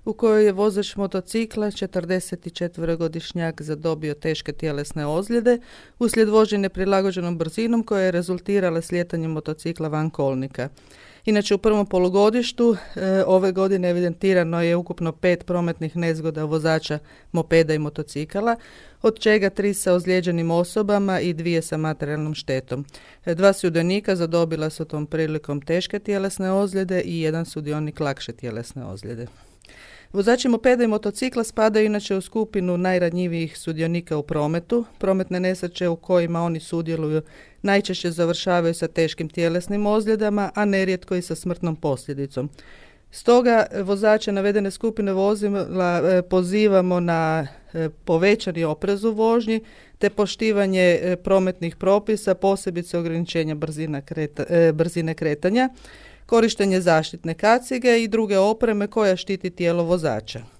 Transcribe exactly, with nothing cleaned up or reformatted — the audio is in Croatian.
u kojoj je vozač motocikla, četrdesetčetverogodišnjak, zadobio teške tjelesne ozljede uslijed vožnje prilagođenom brzinom koja je rezultirala slijetanjem motocikla van kolnika. Inače, u prvom polugodištu e, ove godine evidentirano je ukupno pet prometnih nezgoda vozača mopeda i motocikala, od čega tri sa ozlijeđenim osobama i dvije sa materijalnom štetom. E, dva sudionika zadobila su tom prilikom teške tjelesne ozljede i jedan sudionik lakše tjelesne ozljede. Vozači mopeda i motocikla spadaju inače u skupinu najranjivijih sudionika u prometu. Prometne nesreće u kojima oni sudjeluju najčešće završavaju sa teškim tjelesnim ozljedama, a nerijetko i sa smrtnom posljedicom. Stoga vozače navedene skupine vozila pozivamo na povećani oprez u vožnji te poštivanje prometnih propisa, posebice ograničenja brzina kreta, brzine kretanja, korištenje zaštitne kacige i druge opreme koja štiti tijelo vozača.